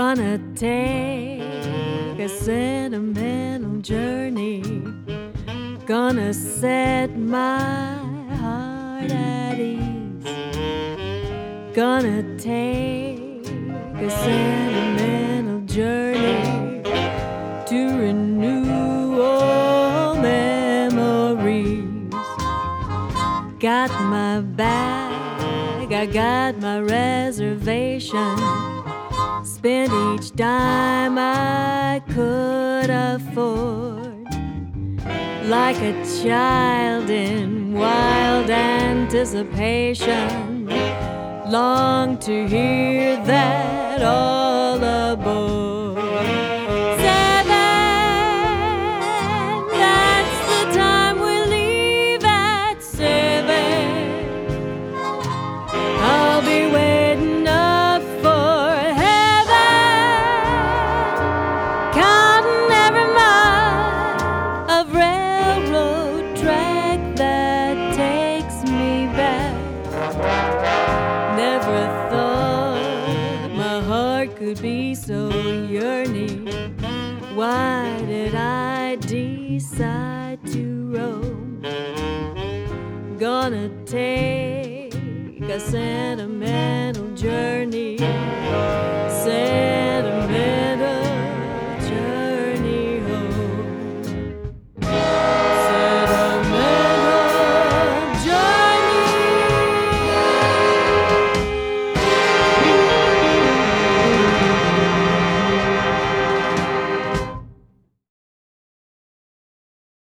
Gonna take a sentimental journey. Gonna set my heart at ease. Gonna take a sentimental journey to renew old memories. Got my bag, I got my reservation. Spent each dime I could afford, like a child in wild anticipation. Long to hear that all aboard. Seven, that's the time we leave at 7. I'll be waiting up for heaven, counting every mile of railroad track that takes me back. Never thought my heart could be so yearning. Why did I decide to roam? Gonna take a sentimental journey. Sentimental